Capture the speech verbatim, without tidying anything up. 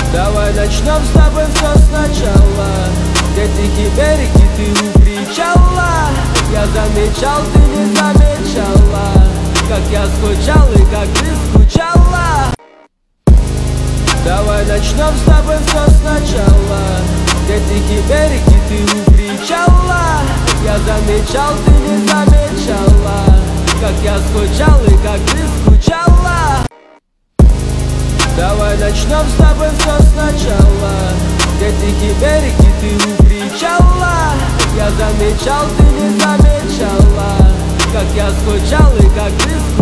Давай начнем с тобой все сначала. Где тихий берег и ты у причала. Я замечал, ты не замечала, как я скучал и как ты скучала. Давай начнем с тобой все сначала. Где тихий берег и ты у причала. Я замечал, ты не замечала, как я скучал и как ты скучала. Давай начнем с тобой все сначала. Где тихий берег и ты у причала. Я замечал, ты не замечала, как я скучал и как ты скучала.